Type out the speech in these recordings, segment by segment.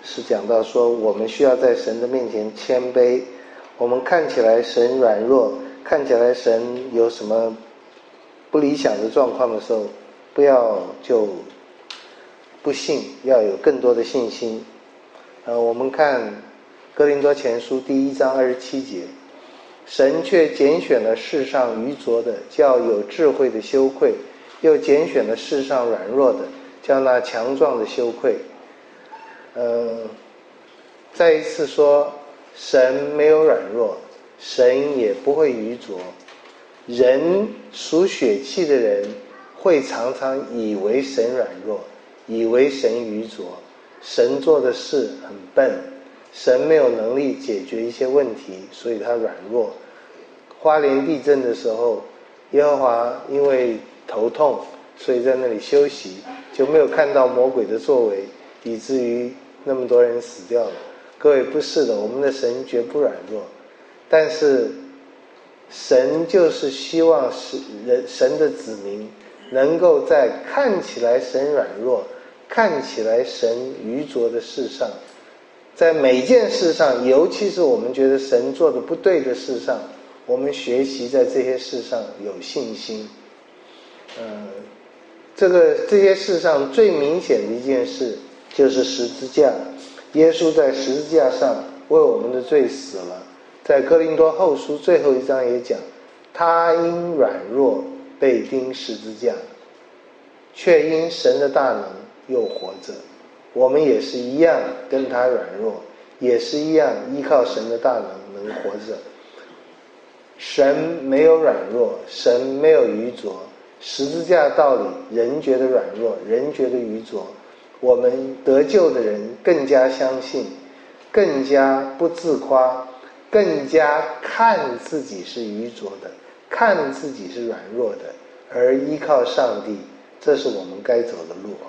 是讲到说我们需要在神的面前谦卑，我们看起来神软弱，看起来神有什么不理想的状况的时候，不要就不信，要有更多的信心。我们看哥林多前书第1章27节，神却拣选了世上愚拙的，叫有智慧的羞愧，又拣选了世上软弱的，叫那强壮的羞愧。再一次说，神没有软弱，神也不会愚拙。人属血气的人会常常以为神软弱，以为神愚拙，神做的事很笨，神没有能力解决一些问题，所以他软弱。花莲地震的时候，耶和华因为头痛，所以在那里休息，就没有看到魔鬼的作为，以至于那么多人死掉了。各位，不是的，我们的神绝不软弱，但是神就是希望神的子民能够在看起来神软弱，看起来神愚拙的事上，在每件事上，尤其是我们觉得神做的不对的事上，我们学习在这些事上有信心。这些事上最明显的一件事就是十字架。耶稣在十字架上为我们的罪死了。在哥林多后书最后1章也讲，他因软弱被钉十字架，却因神的大能又活着。我们也是一样跟他软弱，也是一样依靠神的大能活着。神没有软弱，神没有愚拙。十字架道理，人觉得软弱，人觉得愚拙，我们得救的人更加相信，更加不自夸，更加看自己是愚拙的，看自己是软弱的，而依靠上帝，这是我们该走的路。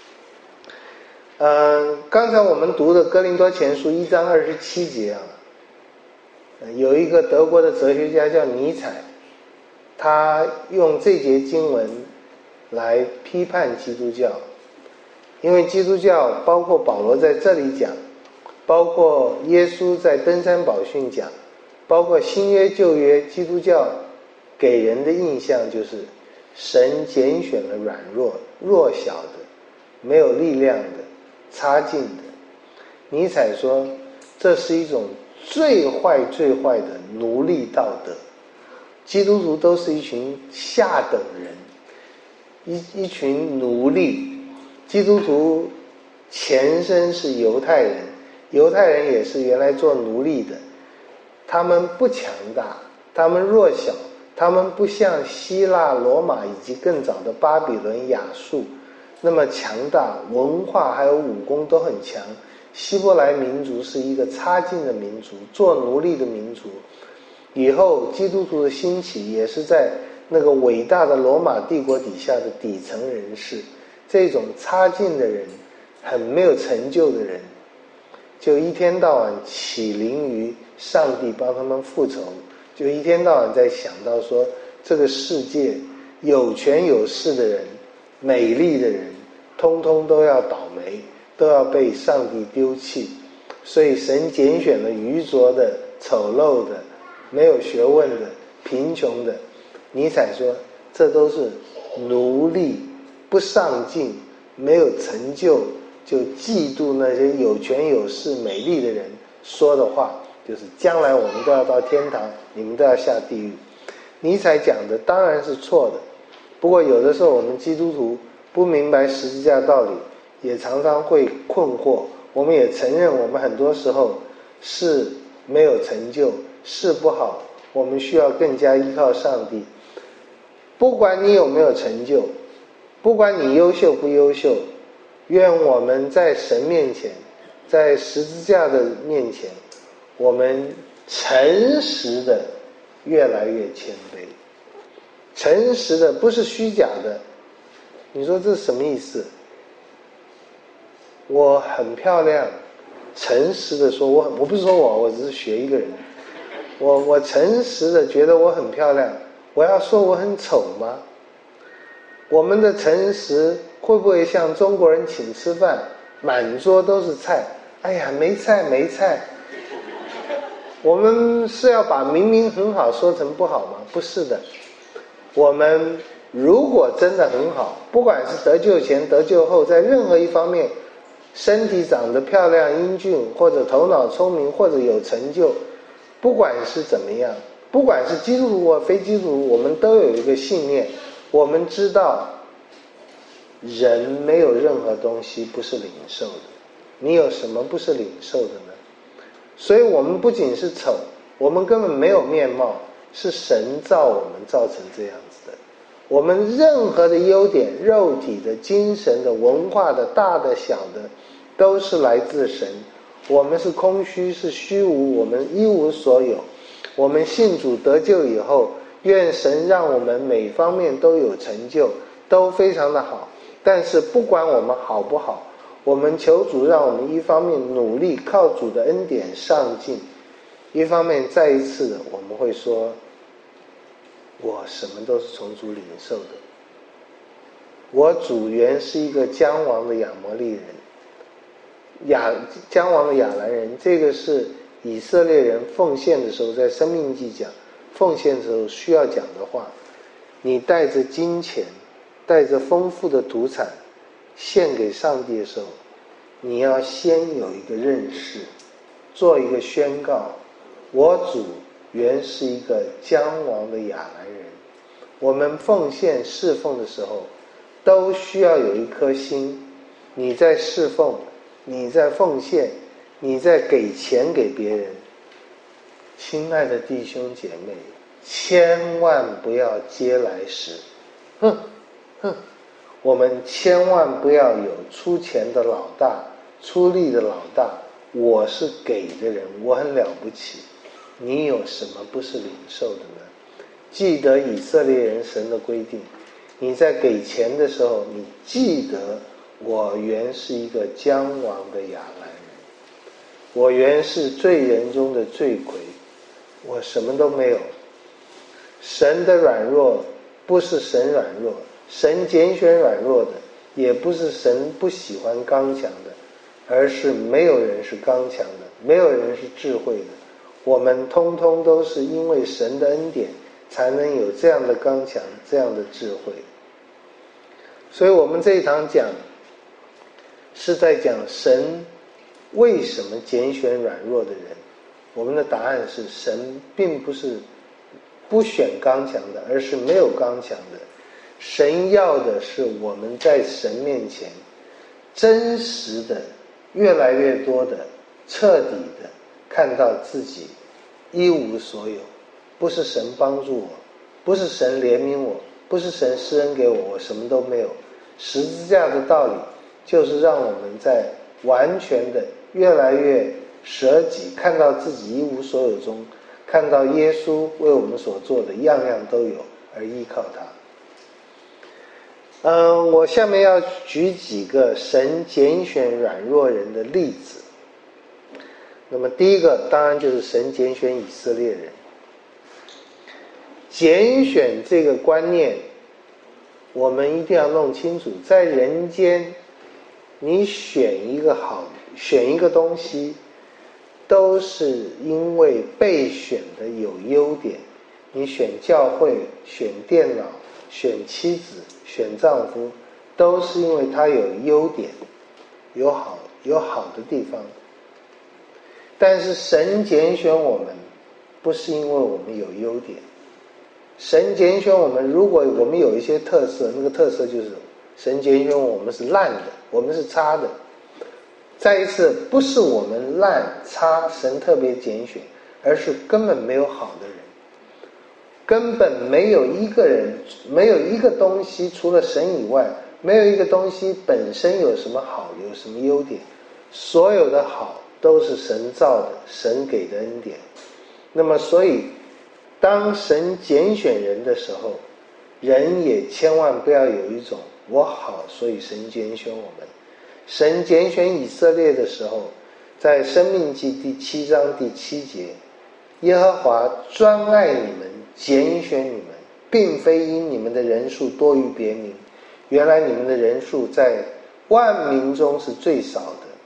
刚才我们读的哥林多前书1章27节有一个德国的哲学家叫尼采，他用这节经文来批判基督教。因为基督教包括保罗在这里讲，包括耶稣在登山宝训讲，包括新约旧约，基督教给人的印象就是神拣选了软弱弱小的，没有力量的，差劲的。尼采说这是一种最坏最坏的奴隶道德，基督徒都是一群下等人，一群奴隶。基督徒前身是犹太人，犹太人也是原来做奴隶的，他们不强大，他们弱小，他们不像希腊、罗马以及更早的巴比伦、亚述那么强大，文化还有武功都很强。希伯来民族是一个差劲的民族，做奴隶的民族。以后基督徒的兴起也是在那个伟大的罗马帝国底下的底层人士，这种差劲的人，很没有成就的人，就一天到晚起灵于上帝帮他们复仇，就一天到晚在想到说这个世界有权有势的人，美丽的人，通通都要倒霉，都要被上帝丢弃。所以神拣选了愚拙的、丑陋的、没有学问的、贫穷的。尼采说这都是奴隶，不上进，没有成就，就嫉妒那些有权有势美丽的人说的话，就是将来我们都要到天堂，你们都要下地狱。尼采讲的当然是错的，不过有的时候我们基督徒不明白十字架道理，也常常会困惑。我们也承认我们很多时候是没有成就，是不好，我们需要更加依靠上帝。不管你有没有成就，不管你优秀不优秀，愿我们在神面前，在十字架的面前，我们诚实的越来越谦卑。诚实的，不是虚假的。你说这是什么意思？我很漂亮，诚实的说，我不是说我只是学一个人，我诚实的觉得我很漂亮，我要说我很丑吗？我们的诚实会不会像中国人请吃饭，满桌都是菜， 哎呀，没菜。我们是要把明明很好说成不好吗？不是的。我们如果真的很好，不管是得救前得救后，在任何一方面身体长得漂亮英俊，或者头脑聪明，或者有成就，不管是怎么样，不管是基督徒或非基督徒，我们都有一个信念，我们知道人没有任何东西不是领受的。你有什么不是领受的呢？所以我们不仅是丑，我们根本没有面貌，是神造我们造成这样子的。我们任何的优点，肉体的、精神的、文化的、大的、小的，都是来自神。我们是空虚，是虚无，我们一无所有。我们信主得救以后，愿神让我们每方面都有成就，都非常的好。但是不管我们好不好，我们求主让我们一方面努力靠主的恩典上进，一方面再一次的我们会说，我什么都是从主领受的。我主原是一个将亡的亚摩利人，将亡的亚兰人，这个是以色列人奉献的时候，在申命记讲奉献的时候需要讲的话。你带着金钱，带着丰富的土产献给上帝的时候，你要先有一个认识，做一个宣告，我主原是一个将亡的亚兰人。我们奉献侍奉的时候都需要有一颗心，你在侍奉，你在奉献，你在给钱给别人。亲爱的弟兄姐妹，千万不要嗟来食，我们千万不要有出钱的老大，出力的老大，我是给的人，我很了不起。你有什么不是领受的呢？记得以色列人神的规定，你在给钱的时候，你记得我原是一个将亡的亚兰人，我原是罪人中的罪魁，我什么都没有。神的软弱不是神软弱，神拣选软弱的，也不是神不喜欢刚强的，而是没有人是刚强的，没有人是智慧的。我们通通都是因为神的恩典才能有这样的刚强，这样的智慧。所以我们这一堂讲是在讲神为什么拣选软弱的人。我们的答案是，神并不是不选刚强的，而是没有刚强的。神要的是我们在神面前真实的、越来越多的、彻底的看到自己一无所有，不是神帮助我，不是神怜悯我，不是神施恩给我，我什么都没有。十字架的道理就是让我们在完全的越来越舍己，看到自己一无所有中，看到耶稣为我们所做的样样都有，而依靠他。我下面要举几个神拣选软弱人的例子。那么第一个当然就是神拣选以色列人。拣选这个观念我们一定要弄清楚，在人间你选一个东西，都是因为被选的有优点。你选教会，选电脑，选妻子，选丈夫，都是因为他有优点，有好的地方。但是神拣选我们不是因为我们有优点，神拣选我们，如果我们有一些特色，那个特色就是神拣选我们是烂的，我们是差的。再一次，不是我们烂差神特别拣选，而是根本没有好的人，根本没有一个人，没有一个东西除了神以外，没有一个东西本身有什么好，有什么优点。所有的好都是神造的，神给的恩典。那么所以当神拣选人的时候，人也千万不要有一种我好所以神拣选我们。神拣选以色列的时候，在申命记第7章第7节，耶和华专爱你们，拣选你们，并非因你们的人数多于别民，原来你们的人数在万民中是最少的，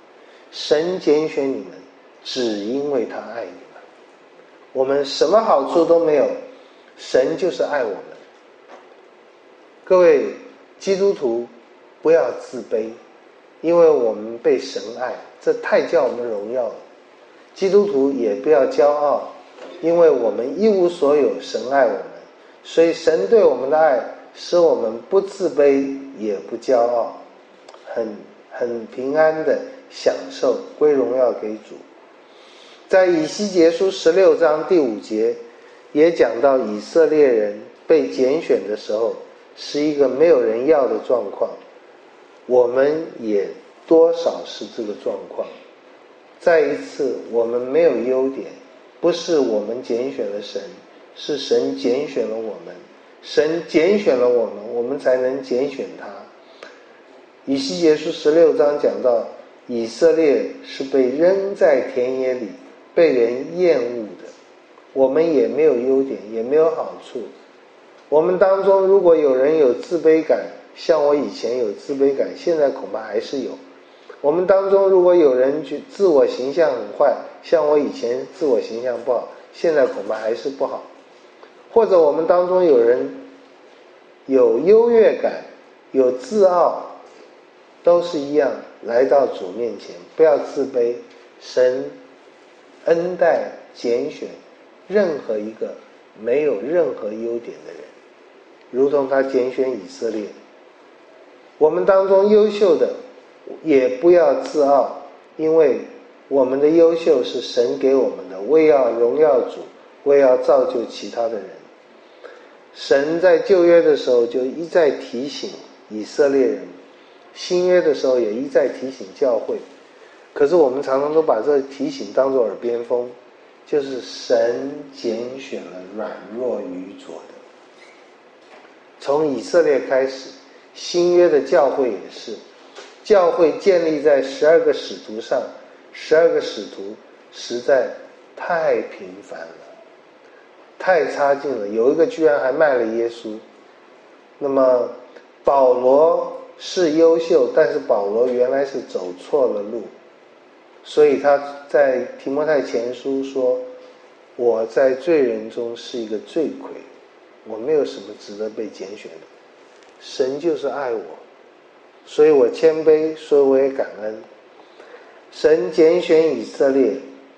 神拣选你们，只因为他爱你们。我们什么好处都没有，神就是爱我们。各位基督徒，不要自卑，因为我们被神爱，这太叫我们荣耀了。基督徒也不要骄傲，因为我们一无所有，神爱我们，所以神对我们的爱使我们不自卑也不骄傲，很平安的享受归荣耀给主。在以西结书16章第5节也讲到以色列人被拣选的时候是一个没有人要的状况，我们也多少是这个状况。再一次，我们没有优点，不是我们拣选了神，是神拣选了我们。神拣选了我们，我们才能拣选他。以西结书16章讲到以色列是被扔在田野里，被人厌恶的。我们也没有优点，也没有好处。我们当中如果有人有自卑感，像我以前有自卑感，现在恐怕还是有。我们当中如果有人自我形象很坏，像我以前自我形象不好，现在恐怕还是不好。或者我们当中有人有优越感，有自傲，都是一样，来到主面前，不要自卑。神恩待拣选任何一个没有任何优点的人，如同他拣选以色列。我们当中优秀的也不要自傲，因为我们的优秀是神给我们的，为要荣耀主，为要造就其他的人。神在旧约的时候就一再提醒以色列人，新约的时候也一再提醒教会，可是我们常常都把这提醒当作耳边风，就是神拣选了软弱愚拙的。从以色列开始，新约的教会也是，教会建立在12个使徒上，12个使徒实在太平凡了，太差劲了，有一个居然还卖了耶稣。那么保罗是优秀，但是保罗原来是走错了路，所以他在提摩太前书说，我在罪人中是一个罪魁，我没有什么值得被拣选的，神就是爱我，所以我谦卑，所以我也感恩。神拣选以色列，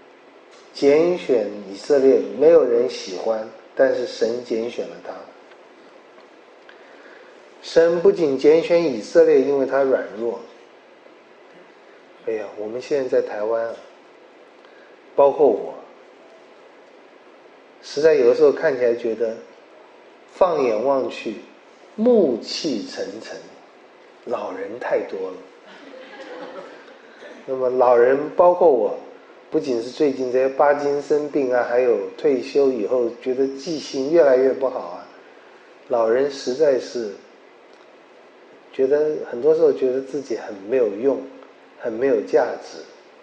没有人喜欢，但是神拣选了他。神不仅拣选以色列，因为他软弱。哎呀，我们现在在台湾啊，包括我，实在有的时候看起来觉得放眼望去暮气沉沉，老人太多了。那么老人包括我，不仅是最近这些巴金森病啊，还有退休以后觉得记性越来越不好啊，老人实在是觉得很多时候觉得自己很没有用，很没有价值。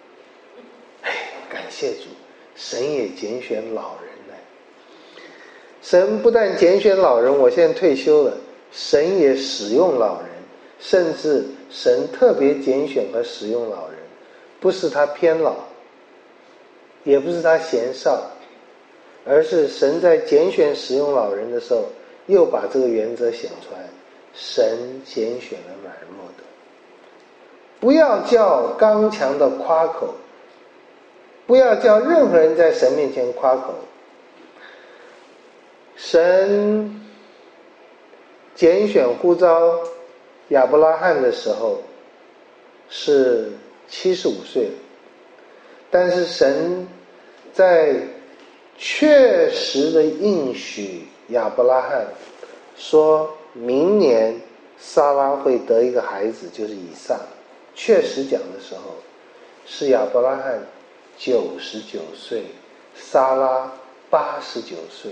感谢主，神也拣选老人来。神不但拣选老人，我现在退休了，神也使用老人，甚至神特别拣选和使用老人，不是他偏老，也不是他嫌少，而是神在拣选使用老人的时候，又把这个原则显出来，神拣选了软弱的。不要叫刚强的夸口，不要叫任何人在神面前夸口。神拣选呼召亚伯拉罕的时候是75岁了，但是神在确实的应许亚伯拉罕说明年撒拉会得一个孩子，就是以撒。确实讲的时候是亚伯拉罕99岁，撒拉89岁。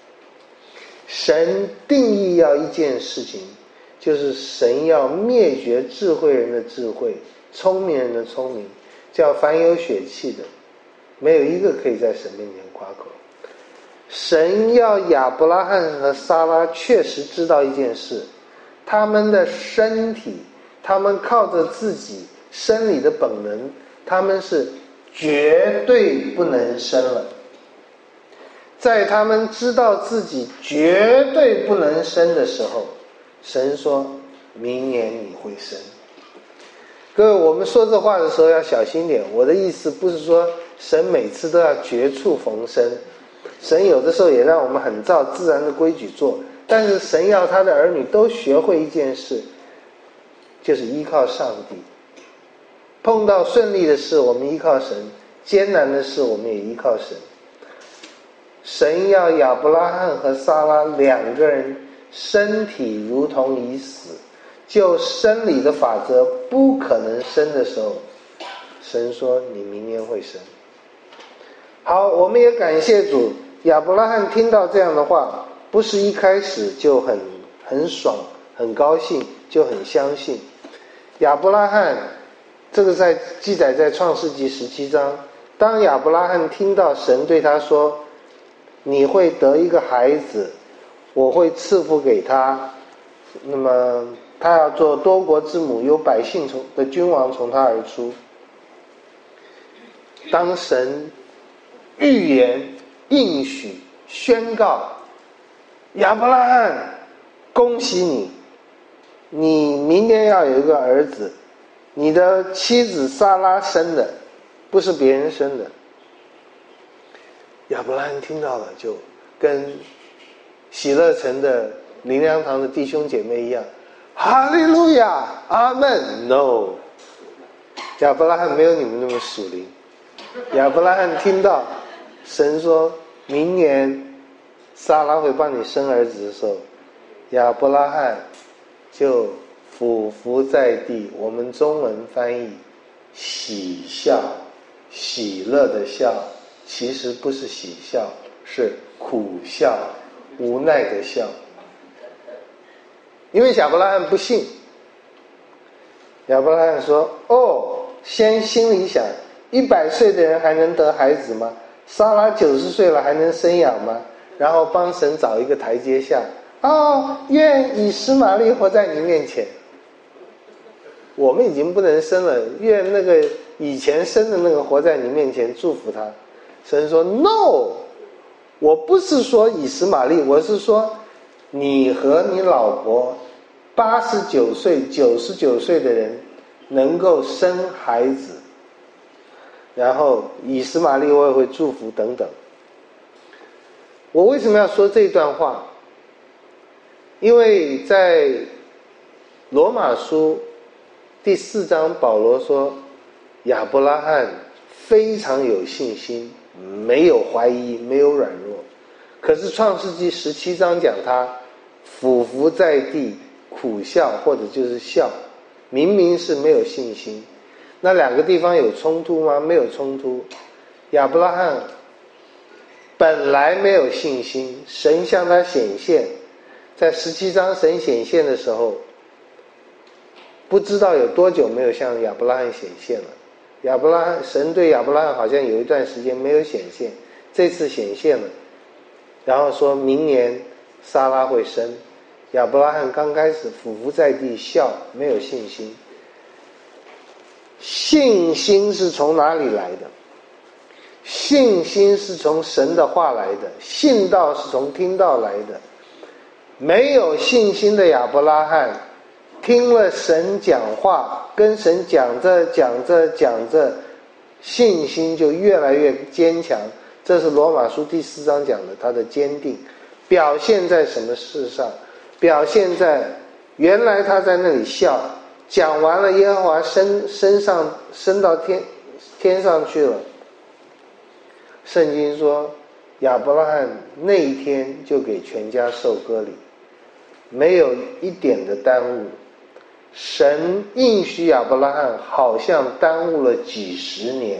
神定义要一件事情，就是神要灭绝智慧人的智慧，聪明人的聪明，叫凡有血气的没有一个可以在神面前夸口。神要亚伯拉罕和撒拉确实知道一件事，他们的身体，他们靠着自己生理的本能他们是绝对不能生了。在他们知道自己绝对不能生的时候，神说明年你会生。各位，我们说这话的时候要小心点，我的意思不是说神每次都要绝处逢生，神有的时候也让我们很照自然的规矩做，但是神要他的儿女都学会一件事，就是依靠上帝。碰到顺利的事我们依靠神，艰难的事我们也依靠神。神要亚伯拉罕和撒拉两个人身体如同已死，就生理的法则不可能生的时候，神说你明年会生。好，我们也感谢主，亚伯拉罕听到这样的话，不是一开始就很爽很高兴，就很相信。亚伯拉罕这个在记载在创世纪17章，当亚伯拉罕听到神对他说你会得一个孩子，我会赐福给他，那么他要做多国之母，有百姓的君王从他而出。当神预言应许宣告亚伯拉罕恭喜你，你明年要有一个儿子，你的妻子撒拉生的，不是别人生的。亚伯拉罕听到了，就跟喜乐城的灵粮堂的弟兄姐妹一样，哈利路亚，阿门。 No， 亚伯拉罕没有你们那么属灵。亚伯拉罕听到神说明年撒拉会帮你生儿子的时候，亚伯拉罕就俯伏在地，我们中文翻译喜笑，喜乐的笑，其实不是喜笑，是苦笑，无奈的笑。因为亚伯拉罕不信，亚伯拉罕说先心里想100岁的人还能得孩子吗？撒拉90岁了还能生养吗？然后帮神找一个台阶下，愿以实玛利活在你面前。我们已经不能生了，愿那个以前生的那个活在你面前，祝福他。神说 No， 我不是说以实玛利，我是说你和你老婆89岁99岁的人能够生孩子，然后以实玛利我也会祝福等等。我为什么要说这段话？因为在罗马书第4章，保罗说亚伯拉罕非常有信心，没有怀疑，没有软弱。可是创世纪17章讲他俯伏在地苦笑，或者就是笑，明明是没有信心。那两个地方有冲突吗？没有冲突。亚伯拉罕本来没有信心，神向他显现，在17章神显现的时候，不知道有多久没有向亚伯拉罕显现了。神对亚伯拉罕好像有一段时间没有显现，这次显现了，然后说明年撒拉会生。亚伯拉罕刚开始俯伏在地笑，没有信心。信心是从哪里来的？信心是从神的话来的，信道是从听道来的。没有信心的亚伯拉罕听了神讲话，跟神讲着，信心就越来越坚强。这是罗马书第4章讲的，他的坚定表现在什么事上？表现在原来他在那里笑，讲完了耶和华升到天上去了。圣经说亚伯拉罕那一天就给全家受割礼，没有一点的耽误。神应许亚伯拉罕好像耽误了几十年。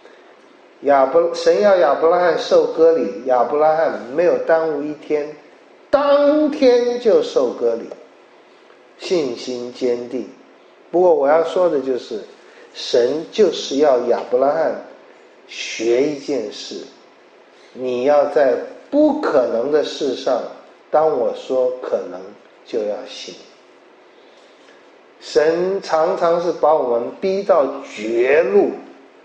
神要亚伯拉罕受割礼，亚伯拉罕没有耽误一天，当天就受割礼，信心坚定。不过我要说的就是，神就是要亚伯拉罕学一件事，你要在不可能的事上，当我说可能，就要信。神常常是把我们逼到绝路，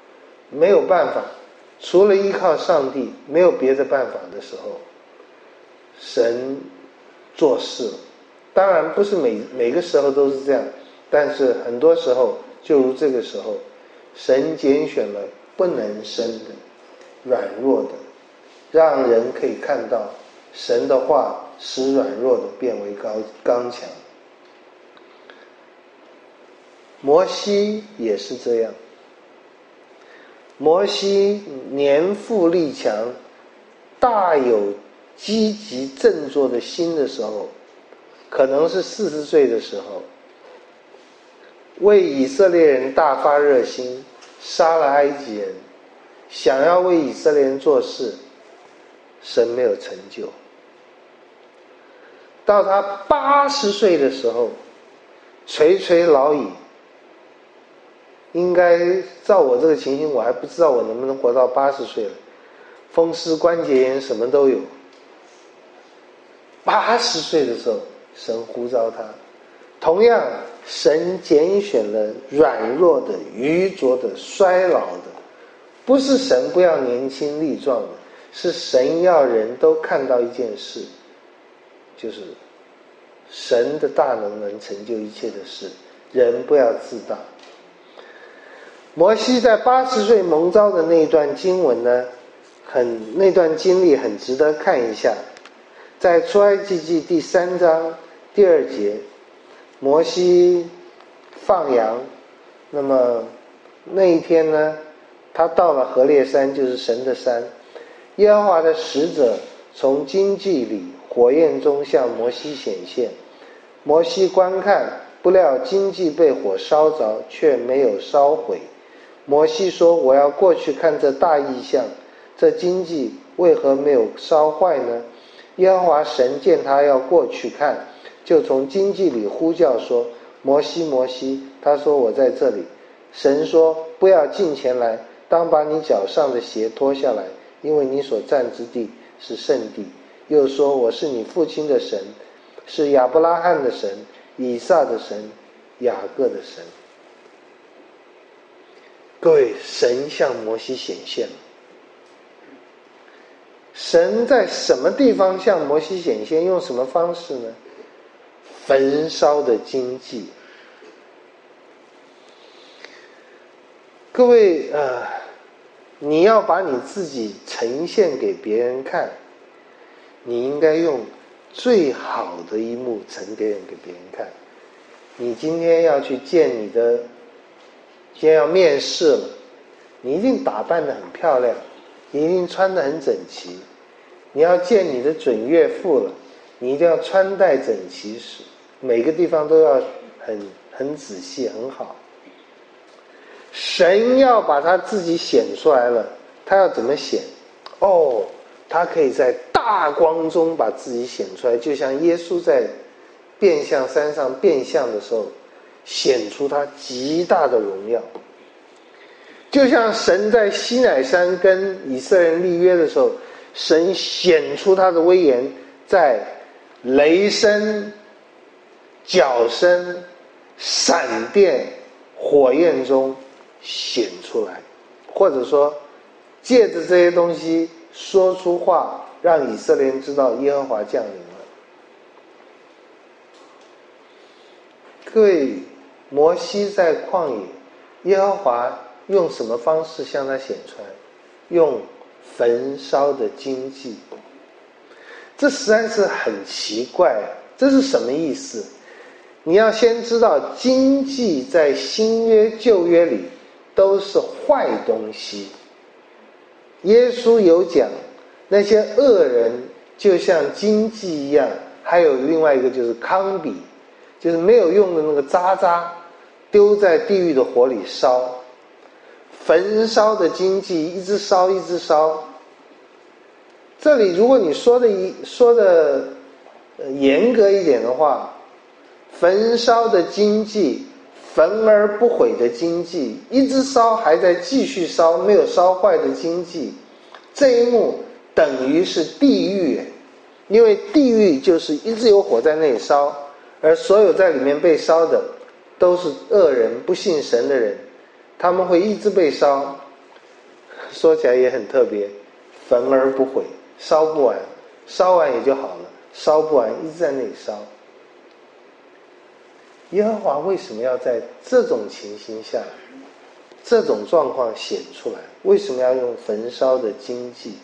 没有办法，除了依靠上帝没有别的办法的时候，神做事了。当然不是每个时候都是这样，但是很多时候就如这个时候，神拣选了不能生的、软弱的，让人可以看到神的话使软弱的变为刚强。摩西也是这样，摩西年富力强，大有积极振作的心的时候，可能是40岁的时候，为以色列人大发热心，杀了埃及人，想要为以色列人做事，神没有成就。到他80岁的时候，垂垂老矣，应该照我这个情形，我还不知道我能不能活到80岁了，风湿关节炎什么都有。80岁的时候，神呼召他。同样，神拣选了软弱的、愚拙的、衰老的，不是神不要年轻力壮的，是神要人都看到一件事，就是神的大能能成就一切的事，人不要自大。摩西在80岁蒙召的那段经文呢，那段经历很值得看一下。在出埃及记第3章第2节，摩西放羊，那么那一天呢，他到了何烈山，就是神的山，耶和华的使者从荆棘里火焰中向摩西显现，摩西观看，不料荆棘被火烧着，却没有烧毁。摩西说，我要过去看这大异象，这荆棘为何没有烧坏呢？耶和华神见他要过去看，就从荆棘里呼叫说，摩西摩西。他说，我在这里。神说，不要近前来，当把你脚上的鞋脱下来，因为你所站之地是圣地。又说，我是你父亲的神，是亚伯拉罕的神，以撒的神，雅各的神。各位，神向摩西显现了。神在什么地方向摩西显现？用什么方式呢？焚烧的荆棘。各位你要把你自己呈现给别人看，你应该用最好的一幕呈给别人看。你今天要去见今天要面试了，你一定打扮得很漂亮，你一定穿得很整齐。你要见你的准岳父了，你一定要穿戴整齐，每个地方都要很仔细很好。神要把他自己显出来了，他要怎么显？他可以在大光中把自己显出来，就像耶稣在变相山上变相的时候显出他极大的荣耀，就像神在西乃山跟以色列人立约的时候，神显出他的威严，在雷声、角声、闪电、火焰中显出来，或者说借着这些东西说出话，让以色列人知道耶和华降临了。各位，摩西在旷野，耶和华用什么方式向他显出来？用焚烧的荆棘。这实在是很奇怪这是什么意思？你要先知道，荆棘在新约旧约里都是坏东西。耶稣有讲，那些恶人就像荆棘一样，还有另外一个就是糠秕，就是没有用的那个渣渣，丢在地狱的火里烧。焚烧的荆棘一直烧一直烧。这里如果你说的严格一点的话，焚烧的荆棘，焚而不毁的荆棘，一直烧还在继续烧，没有烧坏的荆棘，这一幕等于是地狱。因为地狱就是一直有火在那里烧，而所有在里面被烧的都是恶人，不信神的人，他们会一直被烧。 说起来也很特别，焚而不毁，烧不完，烧完也就好了，烧不完一直在那里烧。耶和华为什么要在这种情形下，这种状况显出来？为什么要用焚烧的荆棘？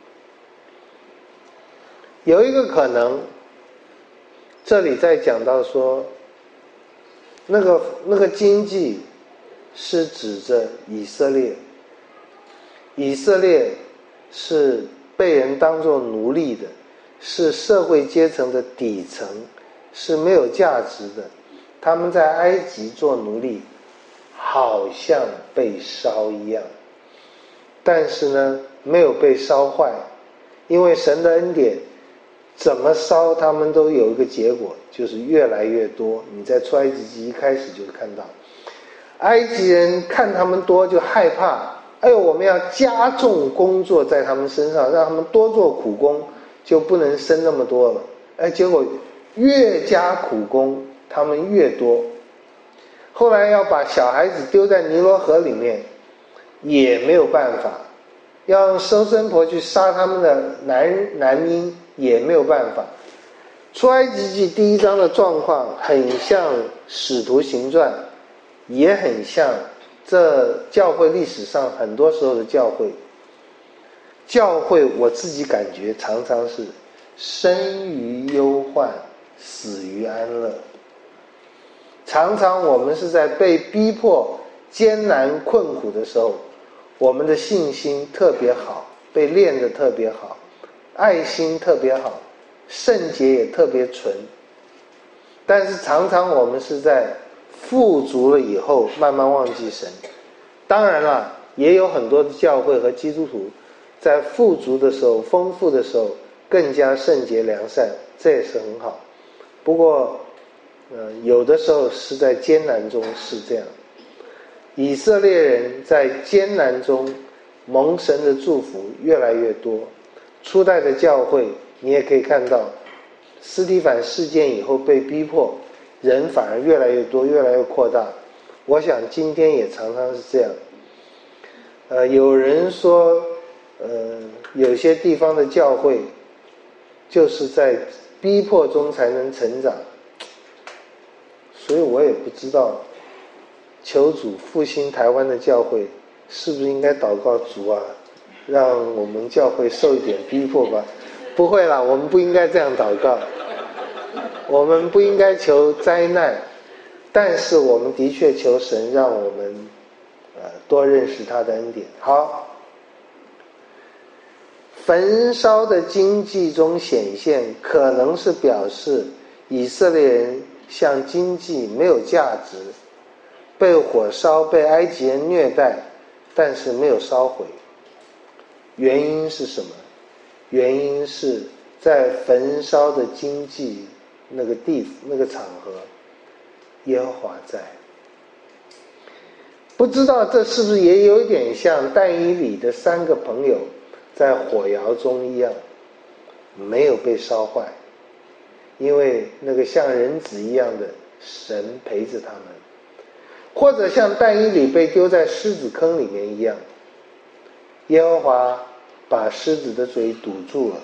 有一个可能，这里在讲到说，那个荆棘是指着以色列，以色列是被人当作奴隶的，是社会阶层的底层，是没有价值的。他们在埃及做奴隶，好像被烧一样，但是呢，没有被烧坏，因为神的恩典，怎么烧他们都有一个结果，就是越来越多。你在出埃及记一开始就看到，埃及人看他们多就害怕，哎呦，我们要加重工作在他们身上，让他们多做苦工，就不能生那么多了。哎，结果越加苦工，他们越多。后来要把小孩子丢在尼罗河里面，也没有办法。要用收生婆去杀他们的男婴，也没有办法。出埃及记第1章的状况很像使徒行传，也很像这教会历史上很多时候的教会。教会我自己感觉常常是生于忧患，死于安乐。常常我们是在被逼迫、艰难、困苦的时候，我们的信心特别好，被练得特别好，爱心特别好，圣洁也特别纯。但是常常我们是在富足了以后慢慢忘记神。当然了，也有很多的教会和基督徒在富足的时候、丰富的时候更加圣洁良善，这也是很好。不过有的时候是在艰难中是这样。以色列人在艰难中蒙神的祝福越来越多。初代的教会你也可以看到，司提反事件以后被逼迫，人反而越来越多，越来越扩大。我想今天也常常是这样。有人说有些地方的教会就是在逼迫中才能成长，所以我也不知道求主复兴台湾的教会是不是应该祷告主啊，让我们教会受一点逼迫吧。不会啦，我们不应该这样祷告，我们不应该求灾难，但是我们的确求神让我们多认识他的恩典。好，焚烧的荆棘中显现，可能是表示以色列人像荆棘没有价值，被火烧，被埃及人虐待，但是没有烧毁。原因是什么？原因是在焚烧的荆棘那个场合，耶和华在。不知道这是不是也有点像但以理的3个朋友在火窑中一样，没有被烧坏，因为那个像人子一样的神陪着他们。或者像但以理被丢在狮子坑里面一样，耶和华把狮子的嘴堵住了。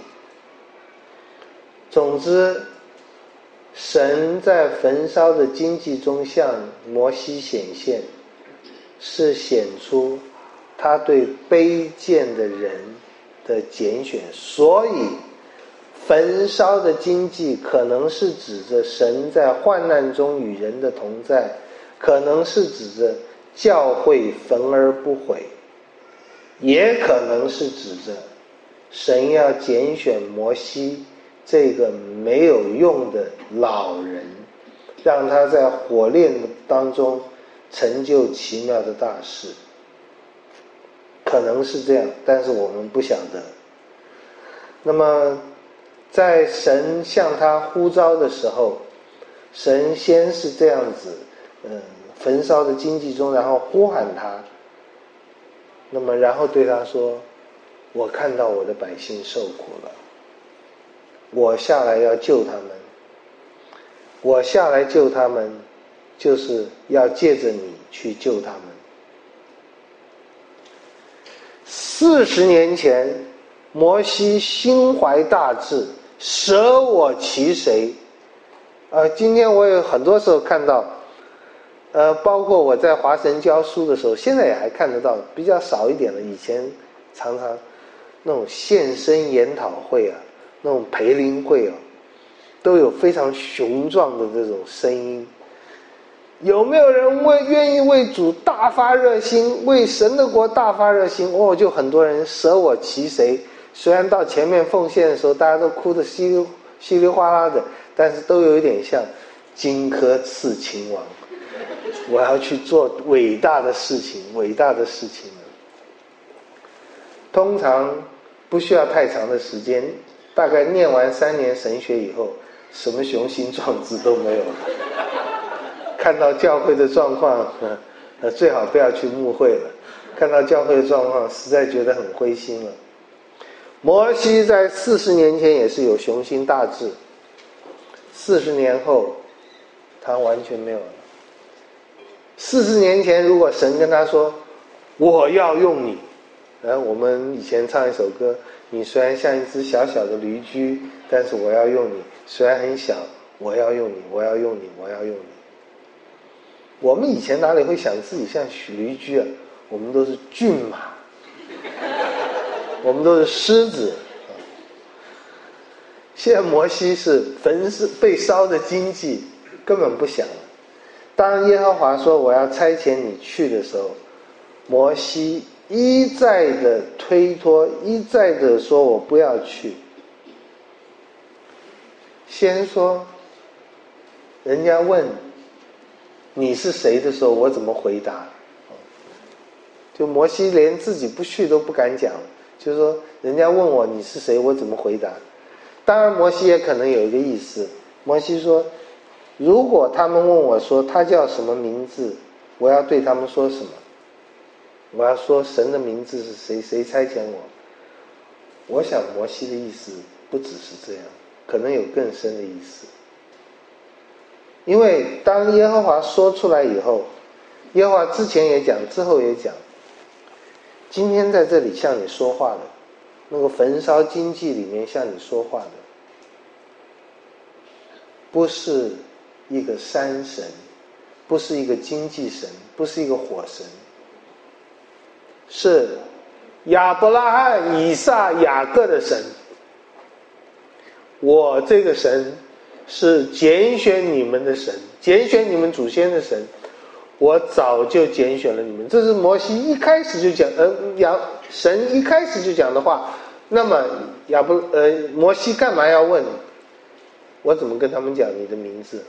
总之，神在焚烧的荆棘中向摩西显现，是显出他对卑贱的人的拣选。所以焚烧的荆棘可能是指着神在患难中与人的同在，可能是指着教会焚而不毁，也可能是指着神要拣选摩西这个没有用的老人，让他在火炼当中成就奇妙的大事。可能是这样，但是我们不晓得。那么在神向他呼召的时候，神先是这样子焚烧的荆棘中，然后呼喊他，那么然后对他说，我看到我的百姓受苦了，我下来要救他们，我下来救他们，就是要借着你去救他们。 40年前，摩西心怀大志，舍我其谁。今天我有很多时候看到，包括我在华神教书的时候，现在也还看得到，比较少一点了。以前常常那种现身研讨会啊，那种培灵会啊，都有非常雄壮的这种声音。有没有人愿意为主大发热心，为神的国大发热心？就很多人舍我其谁。虽然到前面奉献的时候，大家都哭得稀里哗啦的，但是都有一点像荆轲刺秦王。我要去做伟大的事情，伟大的事情了。通常不需要太长的时间，大概念完3年神学以后，什么雄心壮志都没有了。看到教会的状况，最好不要去牧会了。看到教会的状况，实在觉得很灰心了。摩西在40年前也是有雄心大志，40年后，他完全没有了。40年前，如果神跟他说：“我要用你。”我们以前唱一首歌：“你虽然像一只小小的驴驹，但是我要用你。虽然很小，我要用你，我要用你，我要用你。”我们以前哪里会想自己像驴驹啊？我们都是骏马，我们都是狮子。现在摩西是焚被烧的荆棘，根本不想了。当耶和华说我要差遣你去的时候，摩西一再的推脱，一再的说我不要去。先说人家问你是谁的时候，我怎么回答？就摩西连自己不去都不敢讲，就是说人家问我你是谁，我怎么回答？当然摩西也可能有一个意思，摩西说如果他们问我说他叫什么名字，我要对他们说什么？我要说神的名字是谁，谁差遣我。我想摩西的意思不只是这样，可能有更深的意思。因为当耶和华说出来以后，耶和华之前也讲，之后也讲，今天在这里向你说话的，那个焚烧荆棘里面向你说话的，不是一个山神，不是一个经济神，不是一个火神，是亚伯拉罕、以撒、雅各的神。我这个神是拣选你们的神，拣选你们祖先的神，我早就拣选了你们。这是摩西一开始就讲，神一开始就讲的话。那么摩西干嘛要问？我怎么跟他们讲你的名字？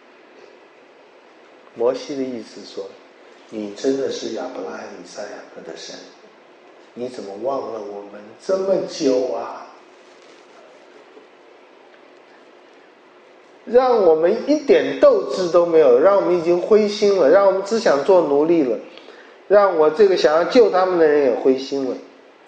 摩西的意思说，你真的是亚伯拉罕、以撒、雅各的神，你怎么忘了我们这么久啊？让我们一点斗志都没有，让我们已经灰心了，让我们只想做奴隶了，让我这个想要救他们的人也灰心了。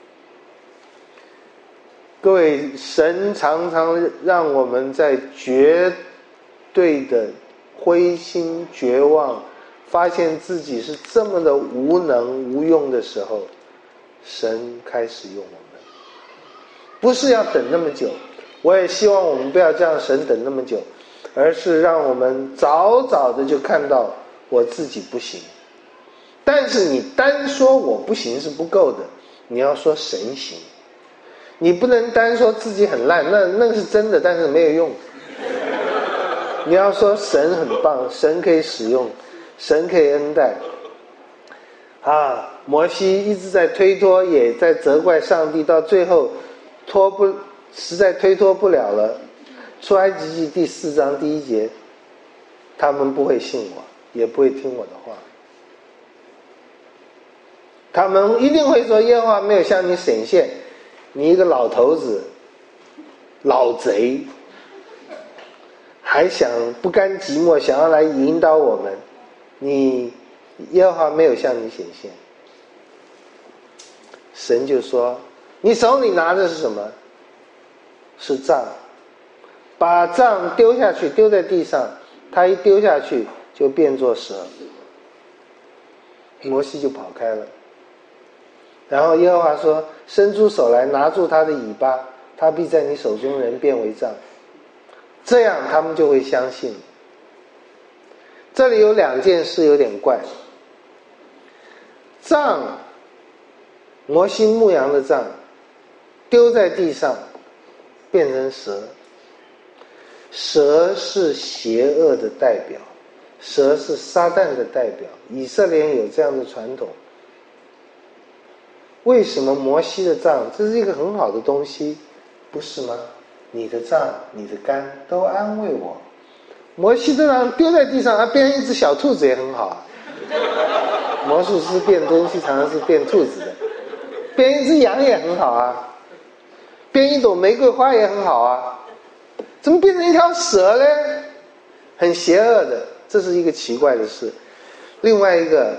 各位，神常常让我们在绝对的灰心绝望，发现自己是这么的无能无用的时候，神开始用我们。不是要等那么久，我也希望我们不要这样神等那么久，而是让我们早早的就看到我自己不行。但是你单说我不行是不够的，你要说神行。你不能单说自己很烂，那个是真的，但是没有用。你要说神很棒，神可以使用，神可以恩待。摩西一直在推脱，也在责怪上帝，到最后实在推脱不了了。出埃及记第4章第1节，他们不会信我，也不会听我的话。他们一定会说耶和华没有向你显现，你一个老头子老贼，还想不甘寂寞，想要来引导我们，你耶和华没有向你显现。神就说你手里拿的是什么？是杖，把杖丢下去，丢在地上，他一丢下去就变作蛇，摩西就跑开了。 然后耶和华说：伸出手来，拿住他的尾巴，他必在你手中人变为杖。这样他们就会相信。这里有两件事有点怪。杖，摩西牧羊的杖，丢在地上，变成蛇。蛇是邪恶的代表，蛇是撒旦的代表。以色列人有这样的传统。为什么摩西的杖，这是一个很好的东西，不是吗？你的杖，你的竿都安慰我。摩西的杖丢在地上，变成一只小兔子也很好啊。魔术师变东西常常是变兔子的，变一只羊也很好啊，变一朵玫瑰花也很好啊，怎么变成一条蛇呢？很邪恶的，这是一个奇怪的事。另外一个，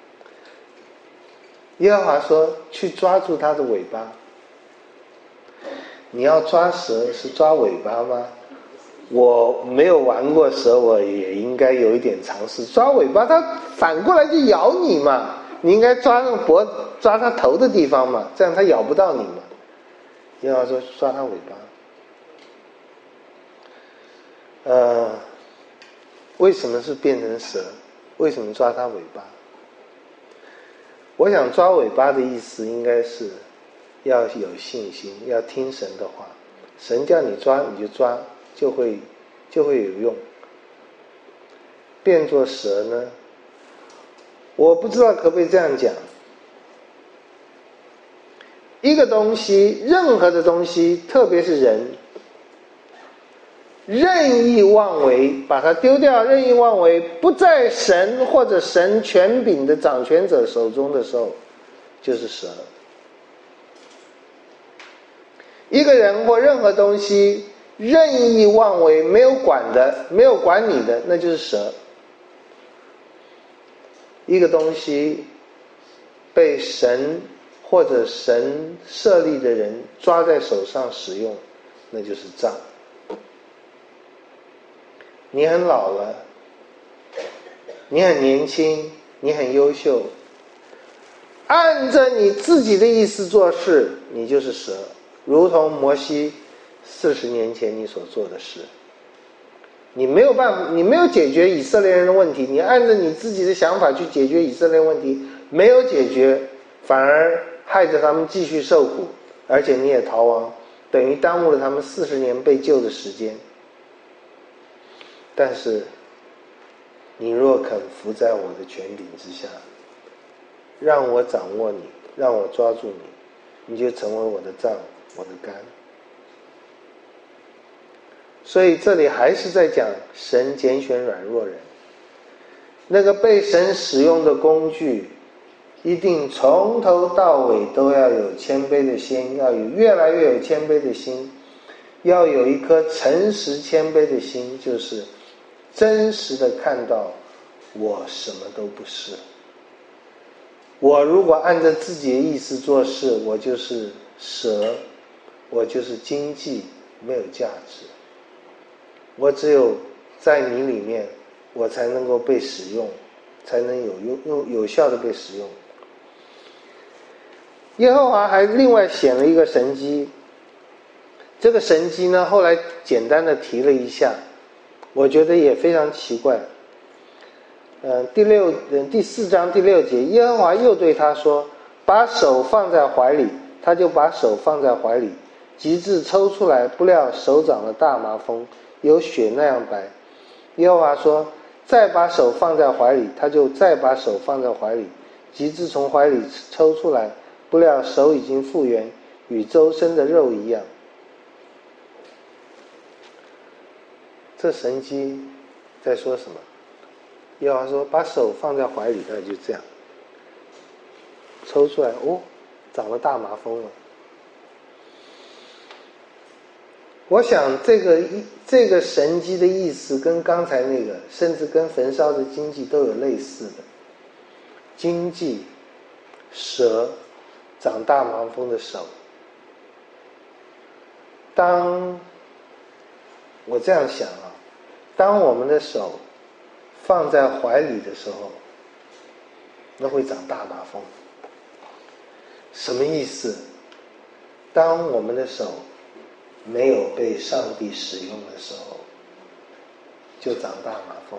耶和华说去抓住它的尾巴。你要抓蛇是抓尾巴吗？我没有玩过蛇，我也应该有一点尝试。抓尾巴，它反过来就咬你嘛，你应该抓那个抓它头的地方嘛，这样它咬不到你嘛。耶和华说抓它尾巴。为什么是变成蛇？为什么抓它尾巴？我想抓尾巴的意思应该是要有信心，要听神的话。神叫你抓你就抓，就会有用。变作蛇呢？我不知道可不可以这样讲。一个东西，任何的东西，特别是人，任意妄为，把它丢掉，任意妄为，不在神或者神权柄的掌权者手中的时候，就是蛇。一个人或任何东西任意妄为，没有管的，没有管你的，那就是蛇。一个东西被神或者神设立的人抓在手上使用，那就是杖。你很老了，你很年轻，你很优秀，按着你自己的意思做事，你就是蛇。如同摩西40年前你所做的事，你没有办法，你没有解决以色列人的问题，你按照你自己的想法去解决以色列问题，没有解决，反而害着他们继续受苦，而且你也逃亡，等于耽误了他们40年被救的时间。但是你若肯服在我的权柄之下，让我掌握你，让我抓住你，你就成为我的杖，我的竿。所以这里还是在讲神拣选软弱人，那个被神使用的工具一定从头到尾都要有谦卑的心，要有越来越有谦卑的心，要有一颗诚实谦卑的心，就是真实的看到我什么都不是。我如果按照自己的意思做事，我就是蛇，我就是经济，没有价值。我只有在你里面，我才能够被使用，才能有效的被使用。耶和华还另外显了一个神迹，这个神迹呢，后来简单的提了一下，我觉得也非常奇怪。第4章第6节，耶和华又对他说：把手放在怀里。他就把手放在怀里，极致抽出来，不料手长了大麻风，有血那样白。耶和华说：再把手放在怀里。他就再把手放在怀里，极致从怀里抽出来，不料手已经复原，与周身的肉一样。这神迹在说什么？耶和华说：把手放在怀里，他就这样抽出来，哦，长了大麻风了。我想这个神迹的意思跟刚才那个，甚至跟焚烧的经济都有类似的。经济、蛇、长大麻风的手。当我这样想啊，当我们的手放在怀里的时候，那会长大麻风。 什么意思？当我们的手没有被上帝使用的时候，就长大麻风。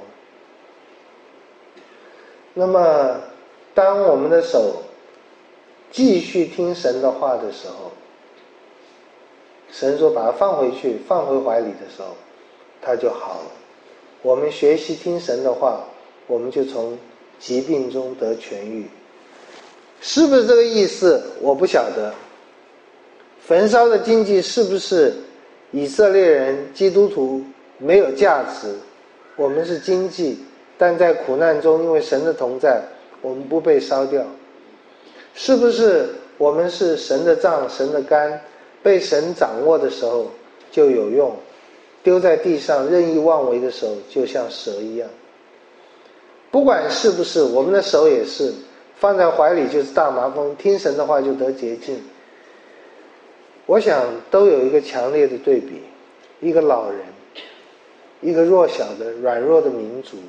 那么当我们的手继续听神的话的时候，神说把它放回去，放回怀里的时候，它就好了。我们学习听神的话，我们就从疾病中得痊愈。是不是这个意思？我不晓得。焚烧的经济是不是以色列人基督徒没有价值？我们是经济，但在苦难中因为神的同在，我们不被烧掉。是不是我们是神的杖神的竿，被神掌握的时候就有用，丢在地上任意妄为的时候就像蛇一样？不管是不是，我们的手也是放在怀里就是大麻风，听神的话就得洁净。我想都有一个强烈的对比，一个老人，一个弱小的软弱的民族，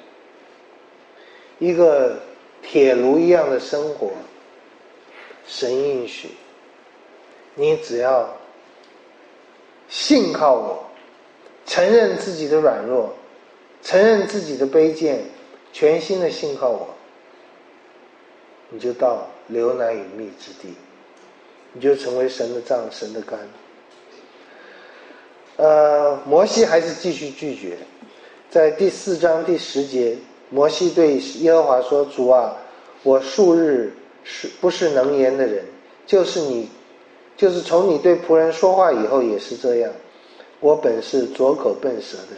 一个铁炉一样的生活。神应许你只要信靠我，承认自己的软弱，承认自己的卑贱，全心的信靠我，你就到流奶与蜜之地，你就成为神的杖神的竿。摩西还是继续拒绝。在第4章第10节，摩西对耶和华说，主啊，我数日不是能言的人，就是从你对仆人说话以后也是这样，我本是拙口笨舌的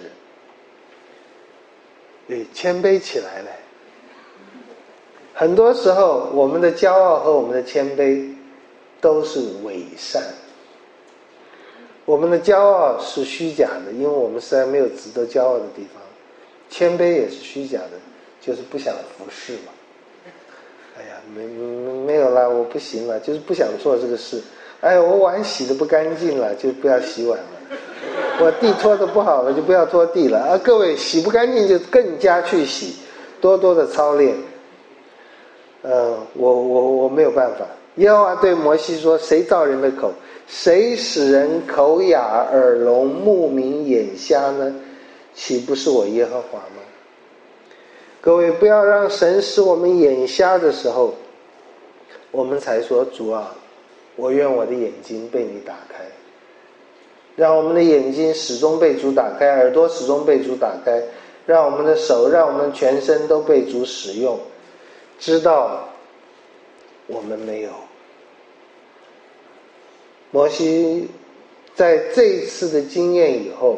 人。谦卑起来了。很多时候我们的骄傲和我们的谦卑都是伪善。我们的骄傲是虚假的，因为我们实在没有值得骄傲的地方。谦卑也是虚假的，就是不想服侍嘛。哎呀，没有啦，我不行了，就是不想做这个事。哎，我碗洗得不干净了，就不要洗碗了。我地拖得不好了，就不要拖地了啊！各位，洗不干净就更加去洗，多多的操练。我没有办法。耶和华对摩西说：“谁造人的口？谁使人口哑、耳聋、目明、眼瞎呢？岂不是我耶和华吗？”各位，不要让神使我们眼瞎的时候，我们才说，主啊，我愿我的眼睛被你打开。让我们的眼睛始终被主打开，耳朵始终被主打开，让我们的手，让我们全身都被主使用，知道我们没有。摩西在这一次的经验以后，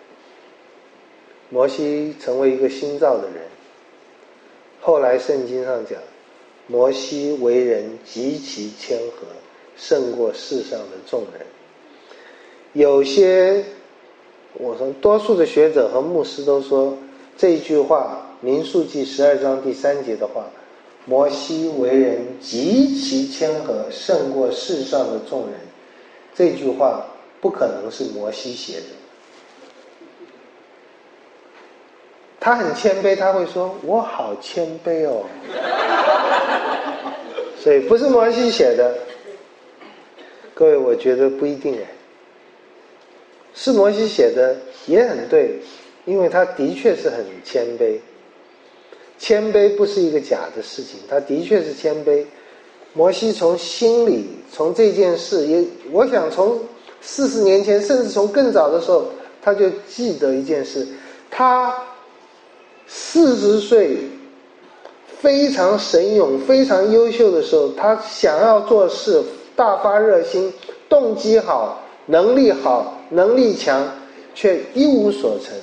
摩西成为一个新造的人。后来圣经上讲，摩西为人极其谦和，胜过世上的众人。有些我说多数的学者和牧师都说这一句话，民数记12章第3节的话，摩西为人极其谦和，胜过世上的众人，这句话不可能是摩西写的。他很谦卑，他会说我好谦卑哦。所以不是摩西写的。各位，我觉得不一定。是摩西写的也很对，因为他的确是很谦卑。谦卑不是一个假的事情，他的确是谦卑。摩西从心里，从这件事，也我想从40年前，甚至从更早的时候，他就记得一件事。他40岁非常神勇非常优秀的时候，他想要做事大发热心，动机好，能力好，能力强，却一无所成。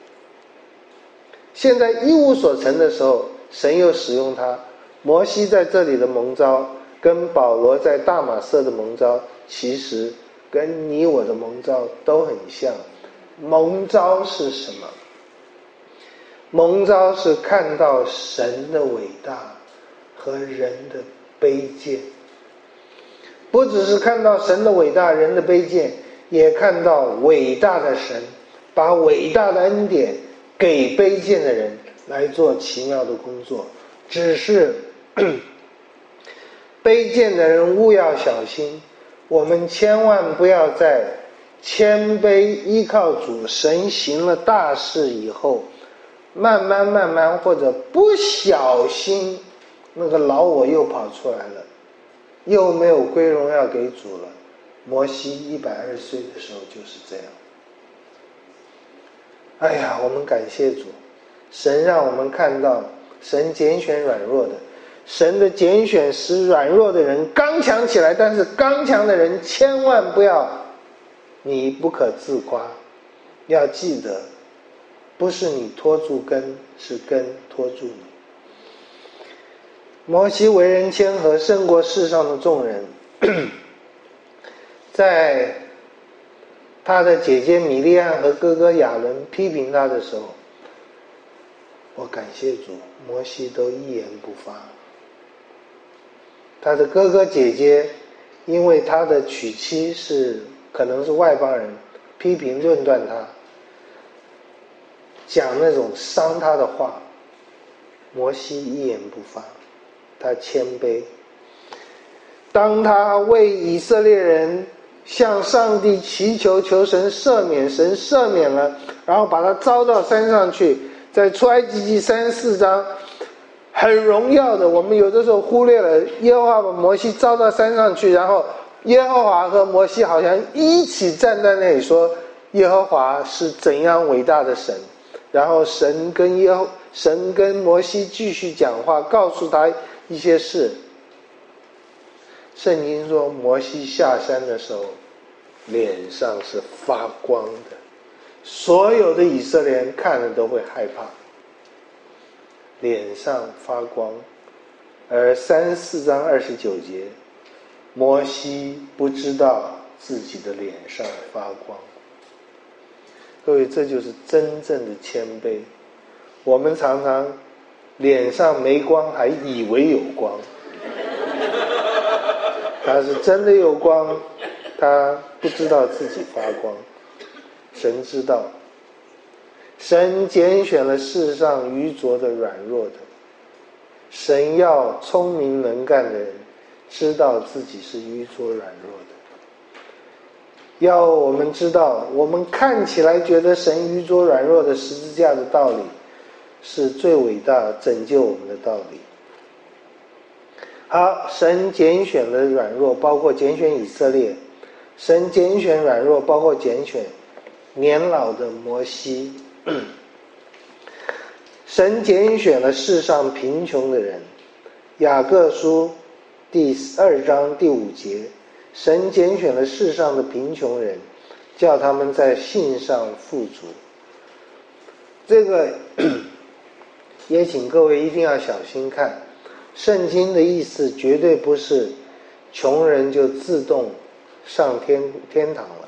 现在一无所成的时候，神又使用他。摩西在这里的蒙召跟保罗在大马色的蒙召，其实跟你我的蒙召都很像。蒙召是什么？蒙召是看到神的伟大和人的卑贱，不只是看到神的伟大人的卑贱，也看到伟大的神把伟大的恩典给卑贱的人来做奇妙的工作。只是卑卑贱的人务要小心，我们千万不要在谦卑依靠主，神行了大事以后，慢慢或者不小心，那个老我又跑出来了，又没有归荣耀给主了。摩西120岁的时候就是这样。哎呀，我们感谢主，神让我们看到神拣选软弱的，神的拣选使软弱的人刚强起来，但是刚强的人千万不要，你不可自夸，要记得不是你拖住根，是根拖住你。摩西为人谦和，胜过世上的众人。在他的姐姐米利暗和哥哥亚伦批评他的时候，我感谢主，摩西都一言不发。他的哥哥姐姐因为他的娶妻可能是外邦人，批评论断他，讲那种伤他的话，摩西一言不发，他谦卑。当他为以色列人向上帝祈求，求神赦免，神赦免了，然后把他招到山上去，在出埃及记34章很荣耀的，我们有的时候忽略了，耶和华把摩西招到山上去，然后耶和华和摩西好像一起站在那里说耶和华是怎样伟大的神，然后神跟摩西继续讲话，告诉他一些事。圣经说摩西下山的时候脸上是发光的，所有的以色列人看了都会害怕，脸上发光。而34章29节，摩西不知道自己的脸上发光。各位，这就是真正的谦卑。我们常常脸上没光还以为有光，他是真的有光，他不知道自己发光。神知道，神拣选了世上愚拙的软弱的，神要聪明能干的人知道自己是愚拙软弱的，要我们知道我们看起来觉得神愚拙软弱的十字架的道理是最伟大拯救我们的道理。好，神拣选了软弱，包括拣选以色列，神拣选软弱，包括拣选年老的摩西，神拣选了世上贫穷的人。雅各书第2章第5节，神拣选了世上的贫穷人，叫他们在信上富足。这个也请各位一定要小心看，圣经的意思绝对不是穷人就自动上天堂了。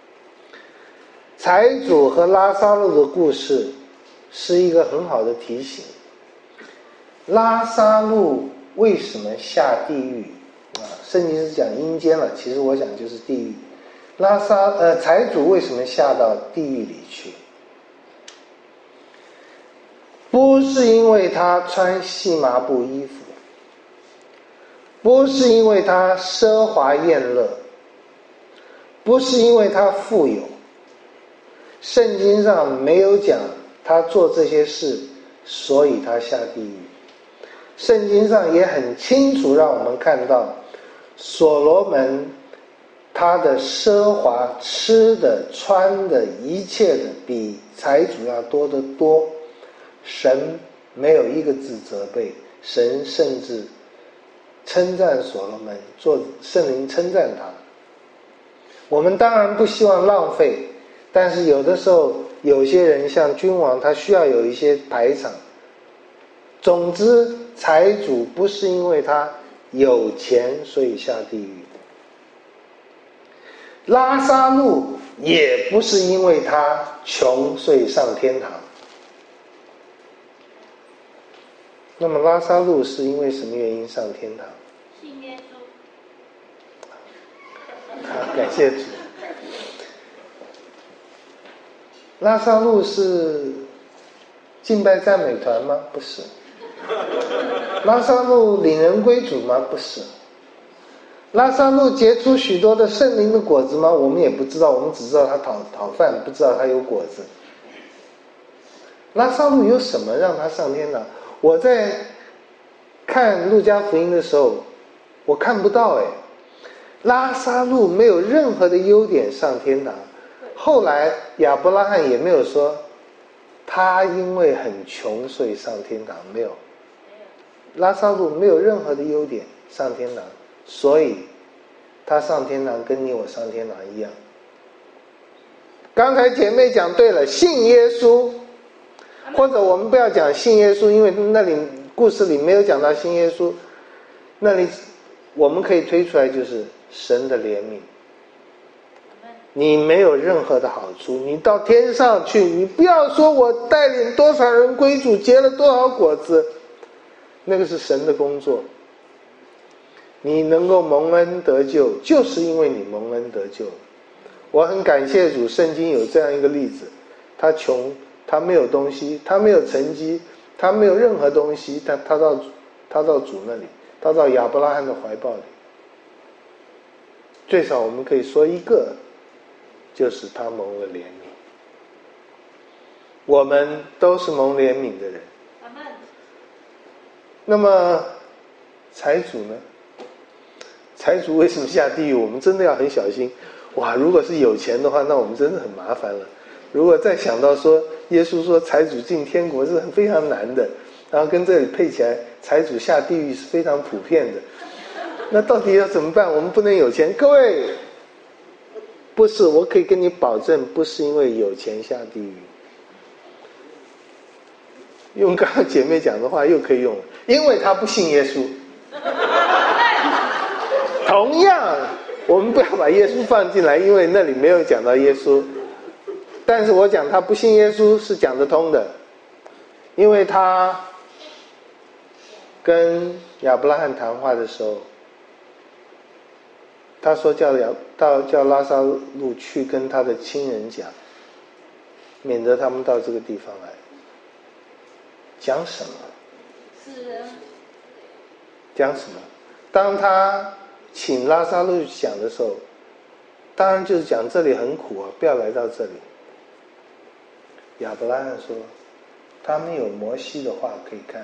财主和拉撒路的故事是一个很好的提醒。拉撒路为什么下地狱圣经是讲阴间了，其实我想就是地狱。财主为什么下到地狱里去？不是因为他穿细麻布衣服，不是因为他奢华宴乐，不是因为他富有，圣经上没有讲他做这些事所以他下地狱。圣经上也很清楚让我们看到，所罗门他的奢华，吃的穿的一切的比财主要多得多，神没有一个字责备，神甚至称赞所罗门，圣灵称赞他。我们当然不希望浪费，但是有的时候有些人像君王，他需要有一些排场。总之，财主不是因为他有钱所以下地狱，拉撒路也不是因为他穷所以上天堂。那么拉撒路是因为什么原因上天堂？ 信耶稣。 好，感谢主。拉撒路是敬拜赞美团吗？不是。拉撒路领人归主吗？不是。 拉撒路结出许多的圣灵的果子吗？我们也不知道，我们只知道他讨饭，不知道他有果子。拉撒路有什么让他上天堂？我在看路加福音的时候，我看不到拉撒路没有任何的优点上天堂。后来亚伯拉罕也没有说他因为很穷所以上天堂，没有。拉撒路没有任何的优点上天堂，所以他上天堂跟你我上天堂一样。刚才姐妹讲对了，信耶稣，或者我们不要讲信耶稣，因为那里故事里没有讲到信耶稣，那里我们可以推出来就是神的怜悯。你没有任何的好处，你到天上去，你不要说我带领多少人归主，结了多少果子，那个是神的工作。你能够蒙恩得救，就是因为你蒙恩得救。我很感谢主，圣经有这样一个例子，他穷，他没有东西，他没有成绩，他没有任何东西，但他到主那里，他到亚伯拉罕的怀抱里，最少我们可以说一个，就是他蒙了怜悯。我们都是蒙怜悯的人。那么财主呢？财主为什么下地狱？我们真的要很小心。哇，如果是有钱的话，那我们真的很麻烦了。如果再想到说耶稣说财主进天国是非常难的，然后跟这里配起来，财主下地狱是非常普遍的，那到底要怎么办？我们不能有钱。各位，不是，我可以跟你保证，不是因为有钱下地狱。用刚刚姐妹讲的话又可以用了，因为他不信耶稣。同样，我们不要把耶稣放进来，因为那里没有讲到耶稣。但是我讲他不信耶稣是讲得通的，因为他跟亚伯拉罕谈话的时候，他说叫拉撒路去跟他的亲人讲，免得他们到这个地方来。讲什么？讲什么？当他请拉撒路讲的时候，当然就是讲这里很苦啊，不要来到这里。亚伯拉罕说他们有摩西的话可以看。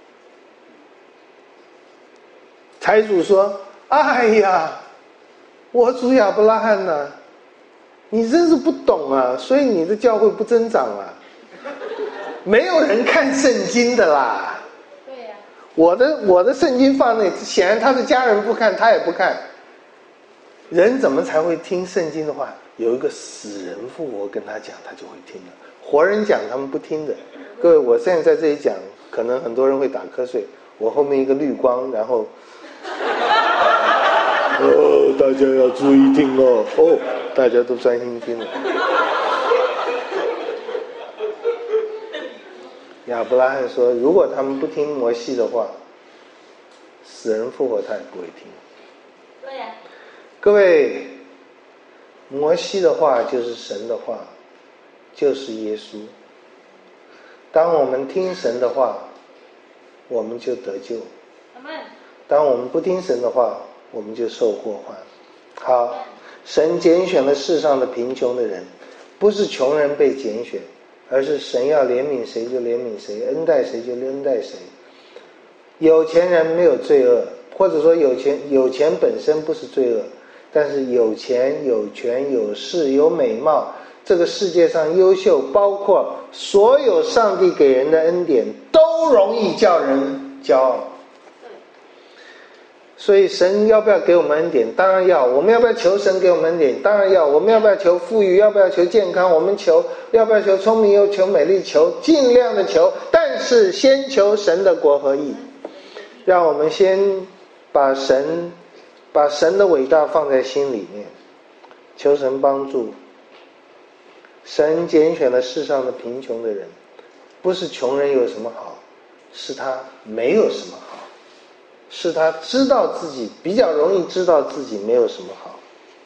财主说，哎呀，我主亚伯拉罕啊，你真是不懂啊，所以你的教会不增长啊，没有人看圣经的啦。 对呀， 我的圣经放那，显然他的家人不看，他也不看。人怎么才会听圣经的话？有一个死人复活跟他讲，他就会听了。活人讲他们不听的。各位，我现在在这里讲，可能很多人会打瞌睡，我后面一个绿光，然后大家要注意听哦，大家都专心听了。亚伯拉罕说，如果他们不听摩西的话，死人复活他也不会听。 对呀。 各位，摩西的话就是神的话，就是耶稣。当我们听神的话，我们就得救。当我们不听神的话，我们就受祸患。好，神拣选了世上的贫穷的人，不是穷人被拣选，而是神要怜悯谁就怜悯谁，恩待谁就恩待谁。有钱人没有罪恶，或者说有钱本身不是罪恶，但是有钱有权有势有美貌，这个世界上优秀，包括所有上帝给人的恩典，都容易叫人骄傲。所以神要不要给我们恩典？当然要。我们要不要求神给我们恩典？当然要。我们要不要求富裕？要不要求健康？我们求。要不要求聪明？又求美丽？求，尽量的求，但是先求神的国和义。让我们先把神的伟大放在心里面，求神帮助。神拣选了世上的贫穷的人，不是穷人有什么好，是他没有什么好，是他知道自己比较容易知道自己没有什么好。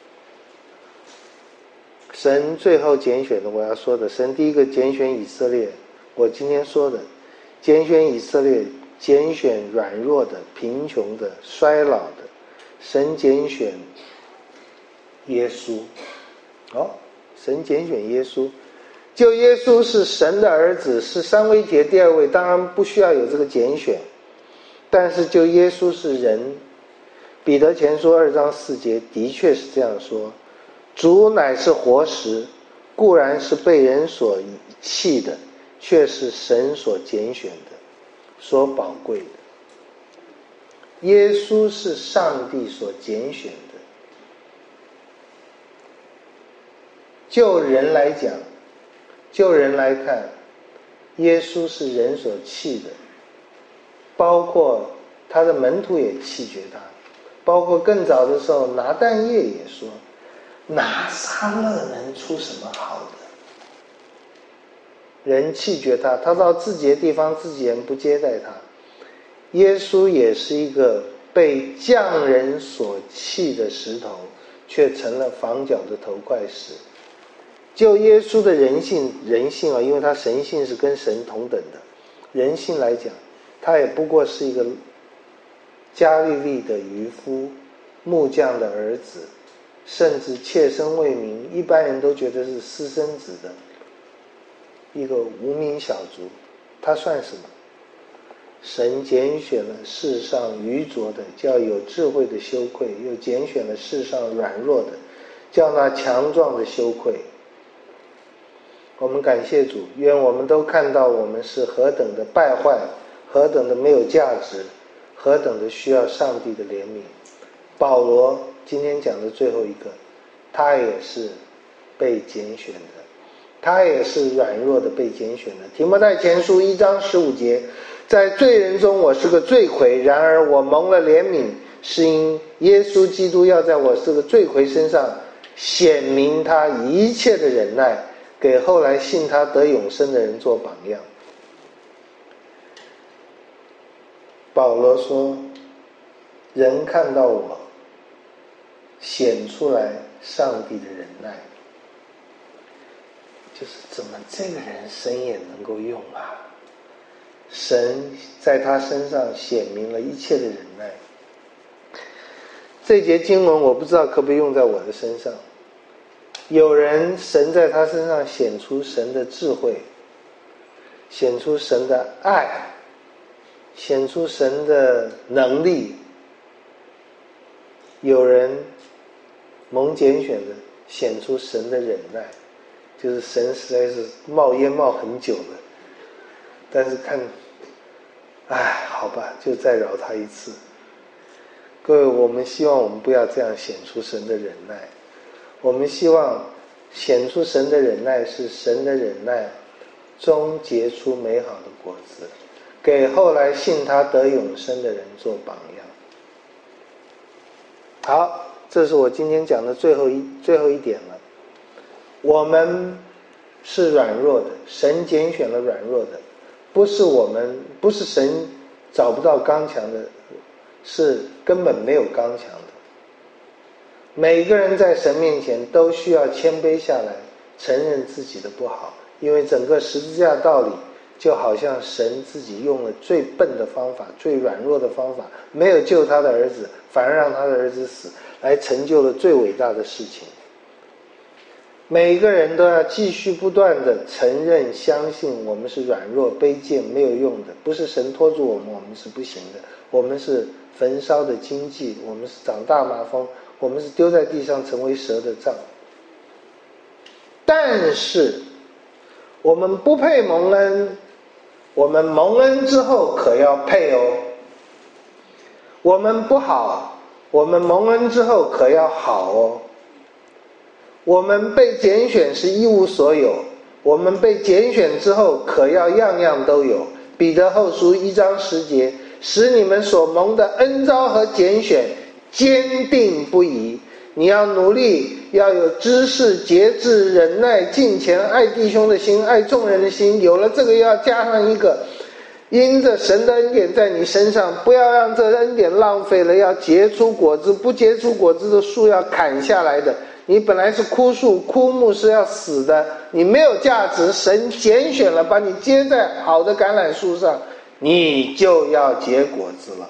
神最后拣选的，我要说的，神第一个拣选以色列，我今天说的，拣选以色列，拣选软弱的、贫穷的、衰老的， 神拣选耶稣。神拣选耶稣，就耶稣是神的儿子，是三位一体的第二位，当然不需要有这个拣选。但是就耶稣是人，彼得前书2章4节的确是这样说，主乃是活石，固然是被人所弃的，却是神所拣选的，所宝贵的。耶稣是上帝所拣选的。就人来讲，就人来看，耶稣是人所弃的，包括他的门徒也弃绝他，包括更早的时候拿但业也说，拿撒勒能出什么好的？人弃绝他，他到自己的地方自己人不接待他。耶稣也是一个被匠人所弃的石头，却成了房角的头块石。就耶稣的人性因为他神性是跟神同等的，人性来讲，他也不过是一个加利利的渔夫，木匠的儿子，甚至妾身未明，一般人都觉得是私生子的一个无名小卒。他算什么？神拣选了世上愚拙的，叫有智慧的羞愧，又拣选了世上软弱的，叫那强壮的羞愧。我们感谢主，愿我们都看到我们是何等的败坏，何等的没有价值，何等的需要上帝的怜悯。保罗今天讲的最后一个，他也是被拣选的，他也是软弱的被拣选的。提摩太前书1章15节，在罪人中我是个罪魁，然而我蒙了怜悯，是因耶稣基督要在我这个罪魁身上显明他一切的忍耐，给后来信他得永生的人做榜样。保罗说，人看到我显出来上帝的忍耐，就是怎么这个人神也能够用啊？神在他身上显明了一切的忍耐。这节经文我不知道可不可以用在我的身上。有人神在他身上显出神的智慧，显出神的爱，显出神的能力。有人蒙拣选的显出神的忍耐，就是神实在是冒烟冒很久了，但是看好吧，就再饶他一次。各位，我们希望我们不要这样显出神的忍耐，我们希望显出神的忍耐是神的忍耐终结出美好的果子，给后来信他得永生的人做榜样。好，这是我今天讲的最后一点了。我们是软弱的，神拣选了软弱的，不是神找不到刚强的，是根本没有刚强的。每个人在神面前都需要谦卑下来，承认自己的不好，因为整个十字架道理就好像神自己用了最笨的方法，最软弱的方法，没有救他的儿子，反而让他的儿子死，来成就了最伟大的事情。每个人都要继续不断的承认相信我们是软弱卑贱没有用的，不是神拖住我们是不行的，我们是焚烧的荆棘，我们是长大麻风，我们是丢在地上成为蛇的杖。但是我们不配蒙恩，我们蒙恩之后可要配哦。我们不好，我们蒙恩之后可要好哦。我们被拣选是一无所有，我们被拣选之后可要样样都有。彼得后书1章10节，使你们所蒙的恩召和拣选坚定不移。你要努力，要有知识、节制、忍耐、敬虔、爱弟兄的心，爱众人的心。有了这个，又要加上一个，因着神的恩典在你身上，不要让这恩典浪费了，要结出果子。不结出果子的树要砍下来的。你本来是枯树，枯木是要死的，你没有价值，神拣选了，把你接在好的橄榄树上，你就要结果子了。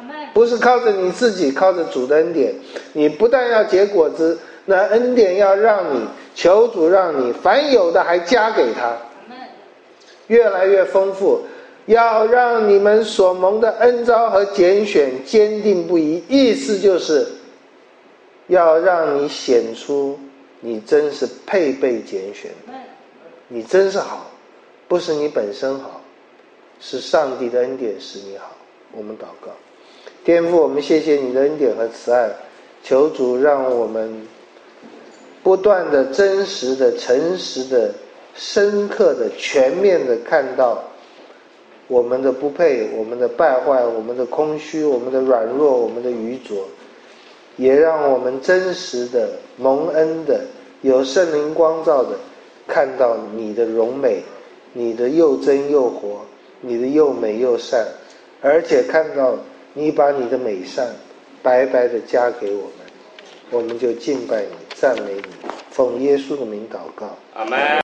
不是靠着你自己，靠着主的恩典。你不但要结果子，那恩典要让你求主让你凡有的还加给他，越来越丰富，要让你们所蒙的恩召和拣选坚定不移。意思就是要让你显出你真是配被拣选的，你真是好，不是你本身好，是上帝的恩典使你好。我们祷告。天父，我们谢谢你的恩典和慈爱，求主让我们不断的真实的诚实的深刻的全面的看到我们的不配，我们的败坏，我们的空虚，我们的软弱，我们的愚拙，也让我们真实的蒙恩的有圣灵光照的看到你的荣美，你的又真又活，你的又美又善，而且看到你把你的美善白白的加给我们，我们就敬拜你，赞美你，奉耶稣的名祷告， 阿们。